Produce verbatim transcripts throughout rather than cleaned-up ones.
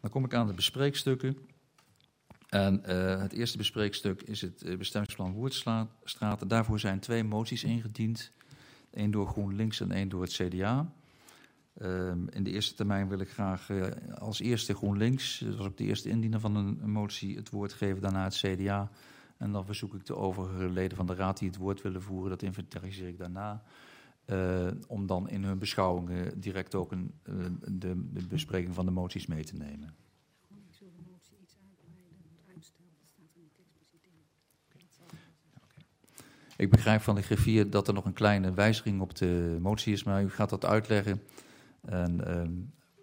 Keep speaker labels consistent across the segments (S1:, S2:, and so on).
S1: Dan kom ik aan de bespreekstukken. En uh, het eerste bespreekstuk is het uh, bestemmingsplan Woerdstraat. Daarvoor zijn twee moties ingediend. Eén door GroenLinks en één door het C D A. Uh, in de eerste termijn wil ik graag uh, als eerste GroenLinks, dat was ook de eerste indiener van een, een motie, het woord geven, daarna het C D A. En dan verzoek ik de overige leden van de raad die het woord willen voeren, dat inventariseer ik daarna. Uh, om dan in hun beschouwingen direct ook een, uh, de, de bespreking van de moties mee te nemen.
S2: Ik wil de motie iets uitbreiden en uitstellen. Dat staat er niet expliciet in.
S1: Okay. Ik begrijp van de griffier dat er nog een kleine wijziging op de motie is, maar u gaat dat uitleggen. En uh,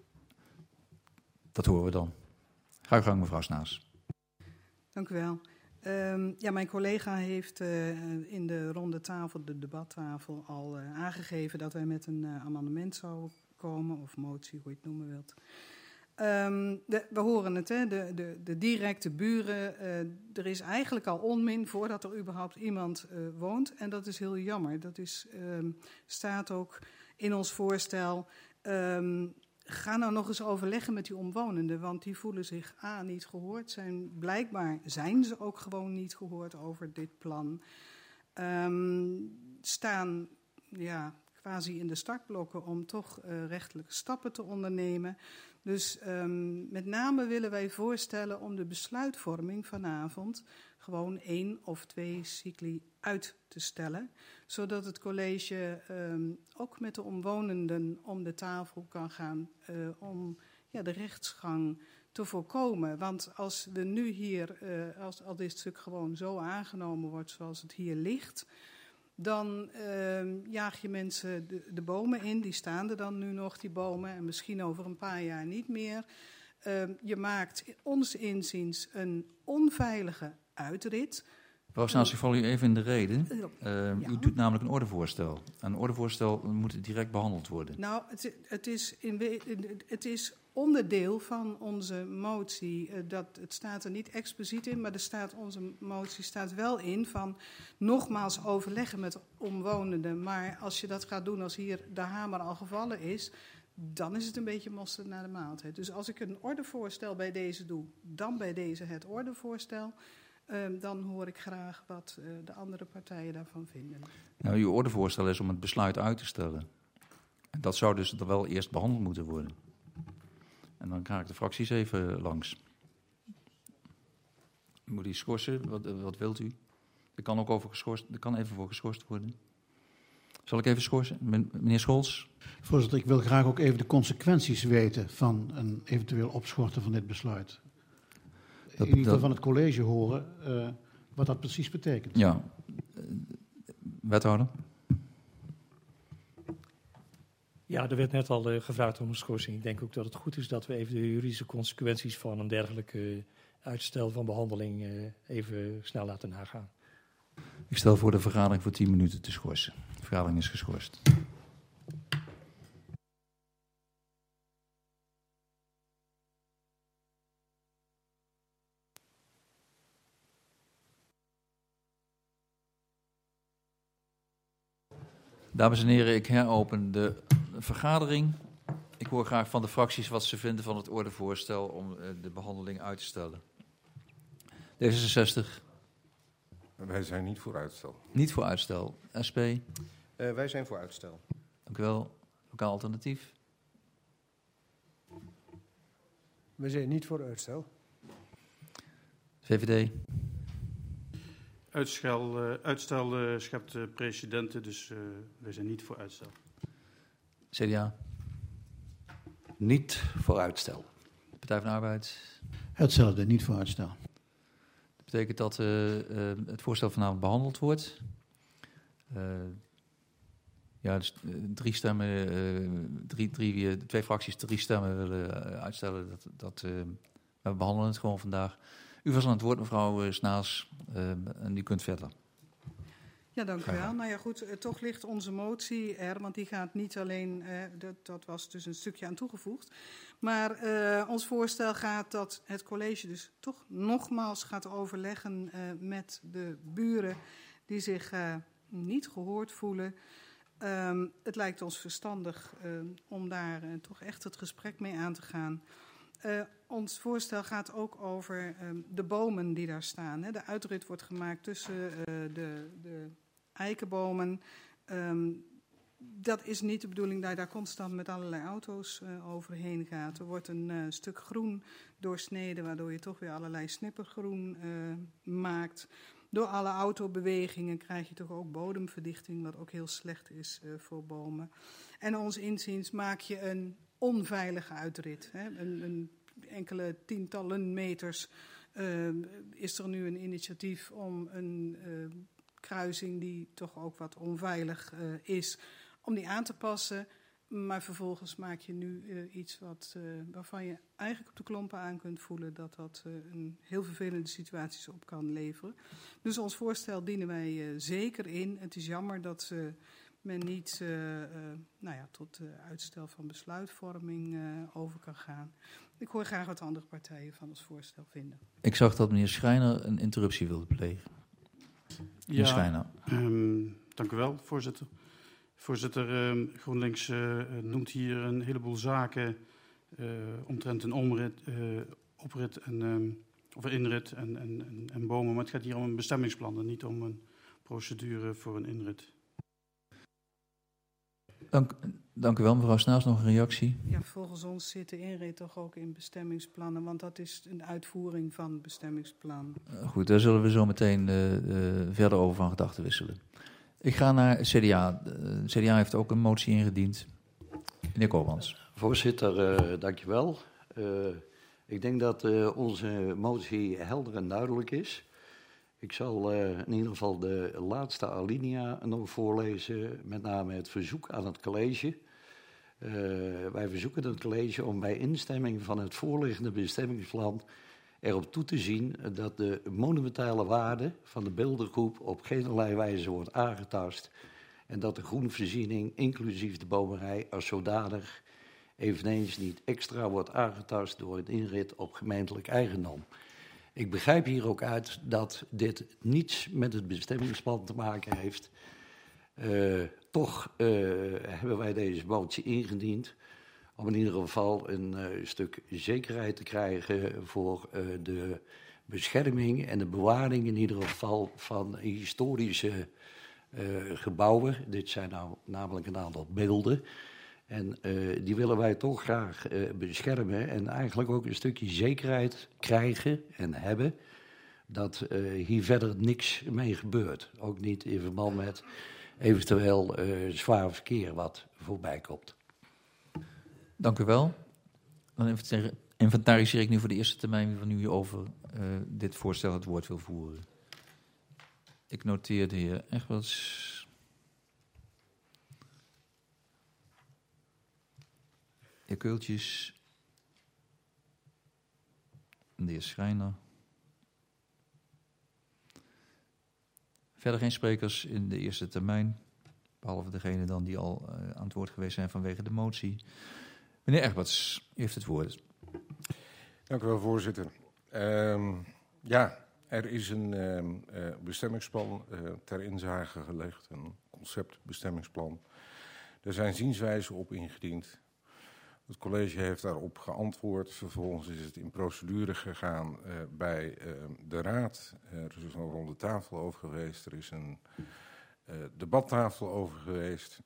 S1: dat horen we dan. Ga uw gang, mevrouw Snaas.
S2: Dank u wel. Um, ja, mijn collega heeft uh, in de ronde tafel, de debattafel, al uh, aangegeven dat wij met een uh, amendement zouden komen, of motie, hoe je het noemen wilt. Um, de, we horen het, hè, de, de, de directe buren. Uh, er is eigenlijk al onmin voordat er überhaupt iemand uh, woont. En dat is heel jammer. Dat is, um, staat ook in ons voorstel. Um, Ga nou nog eens overleggen met die omwonenden, want die voelen zich A, niet gehoord. Zijn, blijkbaar zijn ze ook gewoon niet gehoord over dit plan. Um, staan ja, quasi in de startblokken om toch uh, rechtelijke stappen te ondernemen. Dus um, met name willen wij voorstellen om de besluitvorming vanavond gewoon één of twee cycli uit te stellen. Zodat het college um, ook met de omwonenden om de tafel kan gaan uh, om ja, de rechtsgang te voorkomen. Want als we nu hier, uh, als, als dit stuk gewoon zo aangenomen wordt zoals het hier ligt, dan uh, jaag je mensen de, de bomen in. Die staan er dan nu nog, die bomen, en misschien over een paar jaar niet meer. Uh, je maakt ons inziens een onveilige uitrit.
S1: Mevrouw Snaas, ik val u even in de rede. Uh,
S2: ja.
S1: U doet namelijk een ordevoorstel. Een ordevoorstel moet direct behandeld worden.
S2: Nou, het, het, is, in, het is onderdeel van onze motie. Uh, dat, het staat er niet expliciet in, maar er staat, onze motie staat wel in van nogmaals overleggen met omwonenden. Maar als je dat gaat doen als hier de hamer al gevallen is, dan is het een beetje mosterd naar de maaltijd. Dus als ik een ordevoorstel bij deze doe, dan bij deze het ordevoorstel. Uh, dan hoor ik graag wat uh, de andere partijen daarvan vinden.
S1: Nou, uw ordevoorstel is om het besluit uit te stellen. En dat zou dus er wel eerst behandeld moeten worden. En dan ga ik de fracties even langs. Moet u schorsen? Wat, wat wilt u? Er kan ook over geschorst, er kan even voor geschorst worden. Zal ik even schorsen? Meneer Scholz?
S3: Voorzitter, ik wil graag ook even de consequenties weten van een eventueel opschorten van dit besluit. In ieder geval van het college horen uh, wat dat precies betekent.
S1: Ja, uh, wethouder.
S4: Ja, er werd net al uh, gevraagd om een schorsing. Ik denk ook dat het goed is dat we even de juridische consequenties van een dergelijke uh, uitstel van behandeling uh, even snel laten nagaan.
S1: Ik stel voor de vergadering voor tien minuten te schorsen. De vergadering is geschorst. Dames en heren, ik heropen de vergadering. Ik hoor graag van de fracties wat ze vinden van het ordevoorstel om de behandeling uit te stellen. D zesenzestig.
S5: Wij zijn niet voor uitstel.
S1: Niet voor uitstel. S P? Uh,
S6: wij zijn voor uitstel.
S1: Dank u wel. Lokaal alternatief?
S7: Wij zijn niet voor uitstel.
S1: V V D?
S8: Uitstel, uh, uitstel uh, schept uh, precedenten, dus uh, wij zijn niet voor uitstel.
S1: C D A?
S9: Niet voor uitstel.
S1: Partij van de Arbeid?
S3: Hetzelfde, niet voor uitstel.
S1: Dat betekent dat uh, uh, het voorstel vanavond behandeld wordt. Uh, ja, dus uh, drie stemmen, uh, drie, drie, uh, twee fracties, drie stemmen willen uh, uitstellen. Dat, dat, uh, we behandelen het gewoon vandaag. U was aan het woord, mevrouw Snaas, uh, en u kunt verder.
S2: Ja, dank u wel. Nou ja, goed, uh, toch ligt onze motie er, want die gaat niet alleen, uh, dat, dat was dus een stukje aan toegevoegd, maar uh, ons voorstel gaat dat het college dus toch nogmaals gaat overleggen uh, met de buren die zich uh, niet gehoord voelen. Um, het lijkt ons verstandig uh, om daar uh, toch echt het gesprek mee aan te gaan. Uh, ons voorstel gaat ook over um, de bomen die daar staan. Hè. De uitrit wordt gemaakt tussen uh, de, de eikenbomen. Um, dat is niet de bedoeling dat je daar constant met allerlei auto's uh, overheen gaat. Er wordt een uh, stuk groen doorsneden, waardoor je toch weer allerlei snippergroen uh, maakt. Door alle autobewegingen krijg je toch ook bodemverdichting, wat ook heel slecht is uh, voor bomen. En ons inziens maak je een onveilige uitrit. Hè. Een, een enkele tientallen meters uh, is er nu een initiatief om een uh, kruising die toch ook wat onveilig uh, is, om die aan te passen. Maar vervolgens maak je nu uh, iets wat, uh, waarvan je eigenlijk op de klompen aan kunt voelen dat dat uh, een heel vervelende situaties op kan leveren. Dus ons voorstel dienen wij uh, zeker in. Het is jammer dat uh, men niet uh, uh, nou ja, tot uh, uitstel van besluitvorming uh, over kan gaan. Ik hoor graag wat andere partijen van ons voorstel vinden.
S1: Ik zag dat meneer Schreiner een interruptie wilde plegen. Meneer
S8: Ja,
S1: Schreiner.
S8: Um, dank u wel, voorzitter. Voorzitter, um, GroenLinks uh, noemt hier een heleboel zaken uh, omtrent een omrit, uh, oprit en, um, of een inrit en, en, en, en bomen. Maar het gaat hier om een bestemmingsplan en niet om een procedure voor een inrit.
S1: Dank, dank u wel, mevrouw Snaels. Nog een reactie?
S2: Ja, volgens ons zit de inrit toch ook in bestemmingsplannen, want dat is een uitvoering van het bestemmingsplan.
S1: Uh, goed, daar zullen we zo meteen uh, uh, verder over van gedachten wisselen. Ik ga naar het C D A. De C D A heeft ook een motie ingediend. Meneer Koopmans.
S9: Voorzitter, uh, dank je wel. Uh, ik denk dat uh, onze motie helder en duidelijk is. Ik zal uh, in ieder geval de laatste alinea nog voorlezen, met name het verzoek aan het college. Uh, wij verzoeken het college om bij instemming van het voorliggende bestemmingsplan erop toe te zien dat de monumentale waarde van de beeldengroep op geen wijze wordt aangetast en dat de groenvoorziening, inclusief de bomenrij, als zodanig eveneens niet extra wordt aangetast door een inrit op gemeentelijk eigendom. Ik begrijp hier ook uit dat dit niets met het bestemmingsplan te maken heeft. Uh, toch uh, hebben wij deze motie ingediend om in ieder geval een uh, stuk zekerheid te krijgen voor uh, de bescherming en de bewaring in ieder geval van historische uh, gebouwen. Dit zijn nou namelijk een aantal beelden. En uh, die willen wij toch graag uh, beschermen en eigenlijk ook een stukje zekerheid krijgen en hebben dat uh, hier verder niks mee gebeurt. Ook niet in verband met eventueel uh, zwaar verkeer wat voorbij komt.
S1: Dank u wel. Dan inventariseer ik nu voor de eerste termijn wie van u over uh, dit voorstel het woord wil voeren. Ik noteer de heer Egberts. De heer Keultjes. En de heer Schreiner. Verder geen sprekers in de eerste termijn. Behalve degene dan die al uh, aan het woord geweest zijn vanwege de motie. Meneer Egberts, u heeft het woord.
S5: Dank u wel, voorzitter. Um, ja, er is een um, uh, bestemmingsplan uh, ter inzage gelegd, een conceptbestemmingsplan. Er zijn zienswijzen op ingediend. Het college heeft daarop geantwoord. Vervolgens is het in procedure gegaan uh, bij uh, de raad. Uh, er is een ronde tafel over geweest. Er is een uh, debattafel over geweest.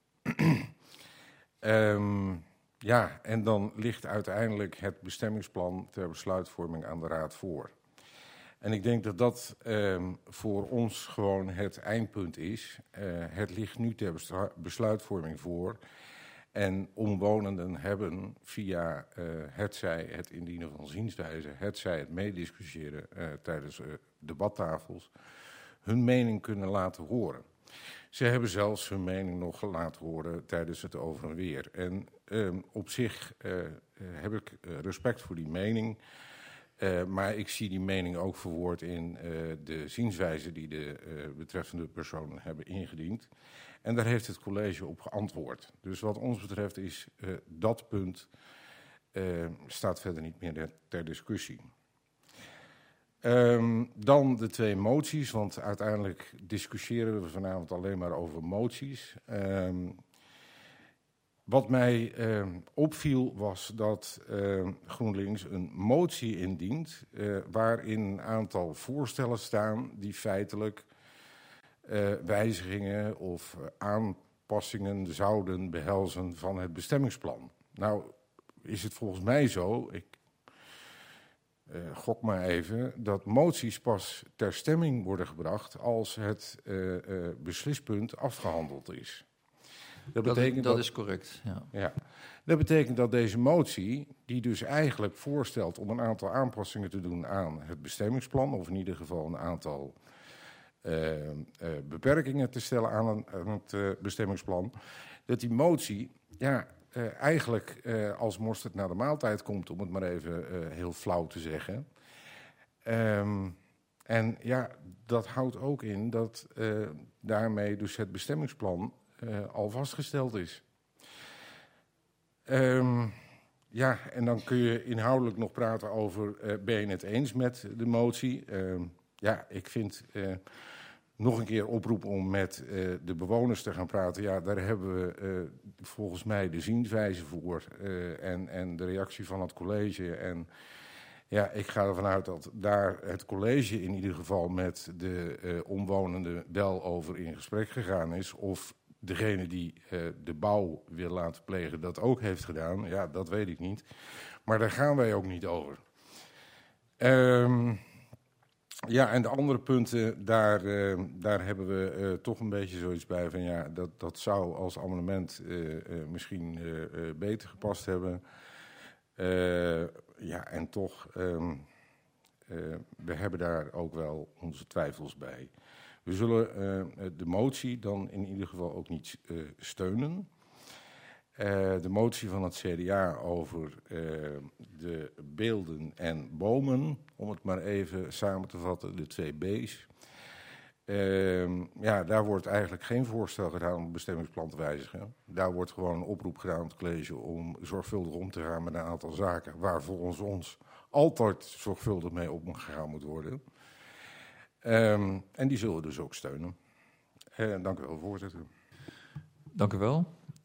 S5: um, ja, en dan ligt uiteindelijk het bestemmingsplan ter besluitvorming aan de raad voor. En ik denk dat dat um, voor ons gewoon het eindpunt is. Uh, het ligt nu ter besluitvorming voor. En omwonenden hebben via uh, hetzij het indienen van zienswijze, hetzij het meediscussiëren uh, tijdens uh, debattafels, hun mening kunnen laten horen. Ze hebben zelfs hun mening nog laten horen tijdens het over en weer. En uh, op zich uh, uh, heb ik uh, respect voor die mening. Uh, maar ik zie die mening ook verwoord in uh, de zienswijze die de uh, betreffende personen hebben ingediend. En daar heeft het college op geantwoord. Dus wat ons betreft is uh, dat punt uh, staat verder niet meer ter discussie. Um, dan de twee moties, want uiteindelijk discussiëren we vanavond alleen maar over moties. Um, wat mij uh, opviel was dat uh, GroenLinks een motie indient uh, waarin een aantal voorstellen staan die feitelijk uh, wijzigingen of uh, aanpassingen zouden behelzen van het bestemmingsplan. Nou is het volgens mij zo, ik uh, gok maar even, dat moties pas ter stemming worden gebracht als het uh, uh, beslispunt afgehandeld is. Dat, betekent
S1: dat, dat
S5: dat
S1: is correct, ja.
S5: ja. Dat betekent dat deze motie, die dus eigenlijk voorstelt om een aantal aanpassingen te doen aan het bestemmingsplan, of in ieder geval een aantal uh, uh, beperkingen te stellen aan, een, aan het uh, bestemmingsplan, dat die motie ja, uh, eigenlijk uh, als mosterd naar de maaltijd komt, om het maar even uh, heel flauw te zeggen. Um, en ja, dat houdt ook in dat uh, daarmee dus het bestemmingsplan Uh, al vastgesteld is. Um, ja, en dan kun je inhoudelijk nog praten over, uh, ben je het eens met de motie? Uh, ja, ik vind uh, nog een keer oproep om met uh, de bewoners te gaan praten. Ja, daar hebben we uh, volgens mij de zienswijze voor uh, en, en de reactie van het college. En ja, ik ga ervan uit dat daar het college in ieder geval met de uh, omwonenden wel over in gesprek gegaan is. Of degene die uh, de bouw wil laten plegen dat ook heeft gedaan, ja, dat weet ik niet. Maar daar gaan wij ook niet over. Um, ja, en de andere punten, daar, uh, daar hebben we uh, toch een beetje zoiets bij van, ja, dat, dat zou als amendement uh, uh, misschien uh, uh, beter gepast hebben. Uh, ja, en toch, um, uh, we hebben daar ook wel onze twijfels bij. We zullen uh, de motie dan in ieder geval ook niet uh, steunen. Uh, de motie van het C D A over uh, de beelden en bomen, om het maar even samen te vatten, de twee B's. Uh, ja, daar wordt eigenlijk geen voorstel gedaan om het bestemmingsplan te wijzigen. Daar wordt gewoon een oproep gedaan aan het college om zorgvuldig om te gaan met een aantal zaken waar volgens ons altijd zorgvuldig mee omgegaan moet worden. Um, en die zullen we dus ook steunen. Uh, dank u wel, voorzitter.
S1: Dank u wel.